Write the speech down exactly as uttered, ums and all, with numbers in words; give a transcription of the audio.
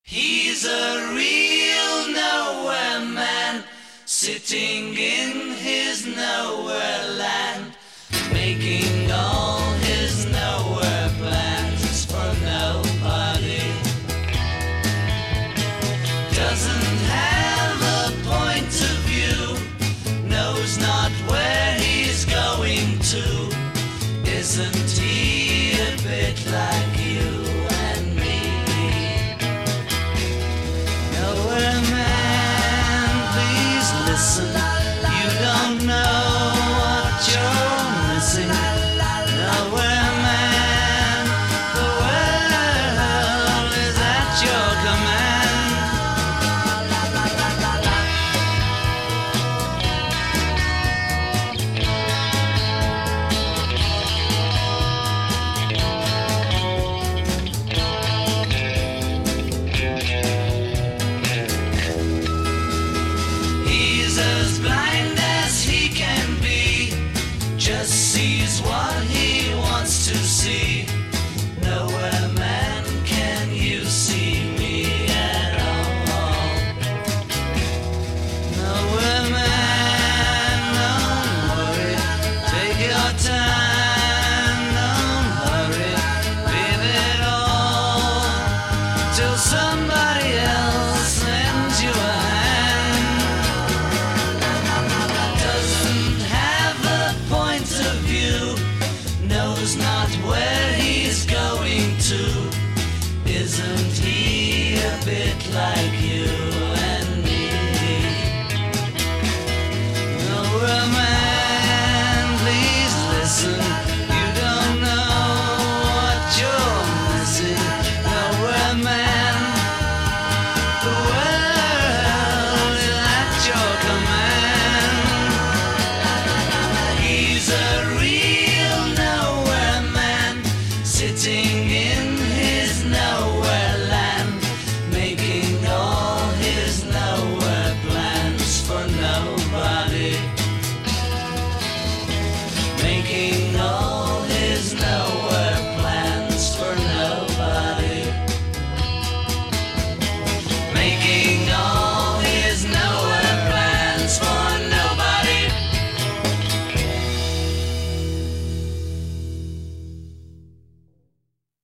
He's a real nowhere man, sitting in his nowhere land, making all his nowhere plans for nobody. Doesn't have a point of view, knows not where he's going to. Isn't he a bit like you and me? Nowhere man, please listen. You don't know what you're missing. Nowhere man, the world is at your command. He's as blind as he can be, just sees what he wants to see. Nowhere man, can you see me at all? Nowhere man, don't worry, take your time, don't hurry, leave it all till somebody else lends you a hand. Doesn't have a point of view, knows not where he's going to. Isn't he a bit like you and me? Nowhere man, please listen. You don't know what you're missing. Nowhere man, the world is at your command. He's a real nowhere man, sitting in his nowhere land, making all his nowhere plans for nobody. Making all his nowhere plans for nobody. Making